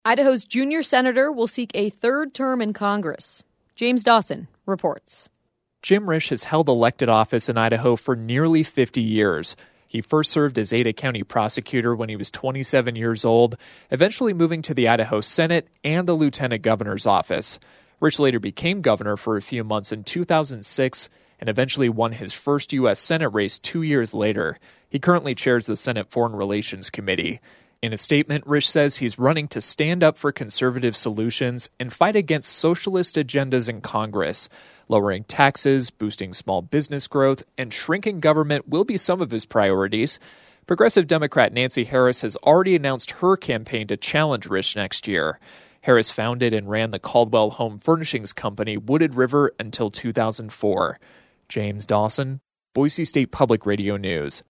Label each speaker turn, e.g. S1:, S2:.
S1: Idaho's junior senator will seek a third term in Congress. James Dawson reports.
S2: Jim Risch has held elected office in Idaho for nearly 50 years. He first served as Ada County prosecutor when he was 27 years old, eventually moving to the Idaho Senate and the lieutenant governor's office. Risch later became governor for a few months in 2006 and eventually won his first U.S. Senate race 2 years later. He currently chairs the Senate Foreign Relations Committee. In a statement, Risch says he's running to stand up for conservative solutions and fight against socialist agendas in Congress. Lowering taxes, boosting small business growth, and shrinking government will be some of his priorities. Progressive Democrat Nancy Harris has already announced her campaign to challenge Risch next year. Harris founded and ran the Caldwell Home Furnishings company Wooded River until 2004. James Dawson, Boise State Public Radio News.